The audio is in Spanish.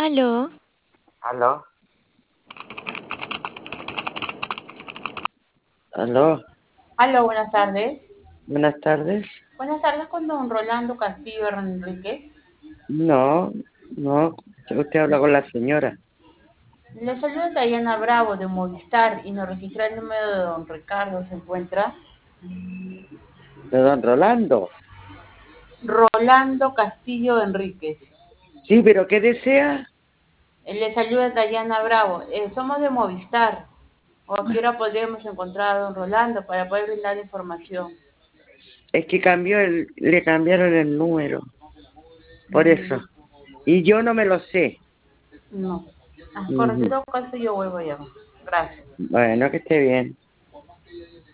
Aló, ¿Aló? ¿Aló? Aló, buenas tardes. Buenas tardes. Buenas tardes con don Rolando Castillo Enríquez. No, no, usted habla con la señora. Le saluda Dayana Bravo de Movistar y nos registra el número de don Ricardo. ¿Se encuentra? ¿De don Rolando? Rolando Castillo Enríquez. Sí, pero ¿qué desea? Le saluda Dayana Bravo. Somos de Movistar. ¿O a qué hora podríamos encontrar a don Rolando para poder brindar información? Es que le cambiaron el número, por Mm, eso. Y yo no me lo sé. no. Correcto, en Ujú. todo caso yo vuelvo a llamar. Gracias. Bueno, que esté bien.